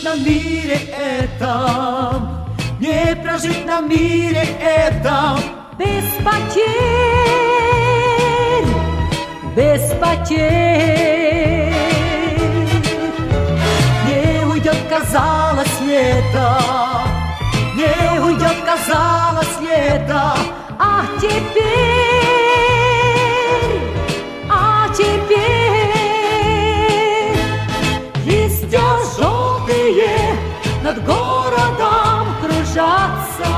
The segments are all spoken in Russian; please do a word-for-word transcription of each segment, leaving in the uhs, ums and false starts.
на мире этом, не прожить на мире этом без потерь, без потерь. Не уйдет, казалось, лето, не уйдет, казалось, лето, а теперь, а теперь листья желтые над городом кружатся,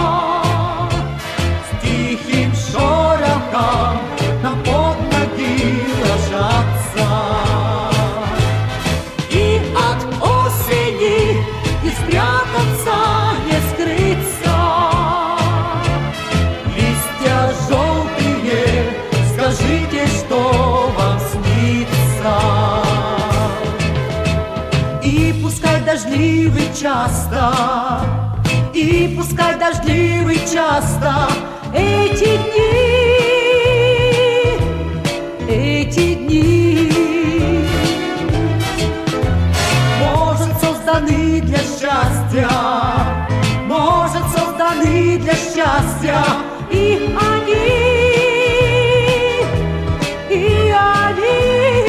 с тихим шорохом нам под ноги ложатся. И от осени не спрятаться, не скрыться. Листья желтые, скажите, что вам снится. И пускай дождливый часто, и пускай дождливый часто эти дни, эти дни, может, созданы для счастья, может, созданы для счастья, и они, и они.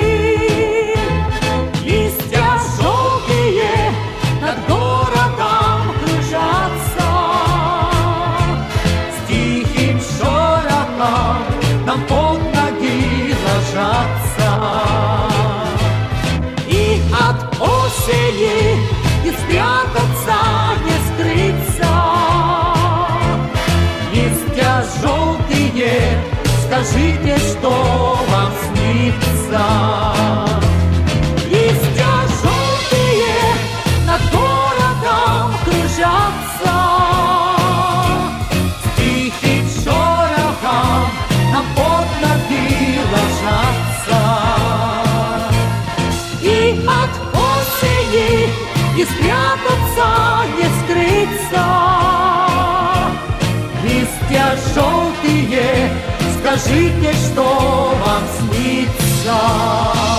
Листья желтые над городом кружатся, с тихим шорохом нам под ноги ложатся. И от осени не спрятаться, не скрыться. Листья желтые, скажите, что вам снится. Листья желтые над городом кружатся, с тихим шорохом нам под ноги ложатся. И от осени не спрятаться, не скрыться. Листья желтые, скажите, что вам снится.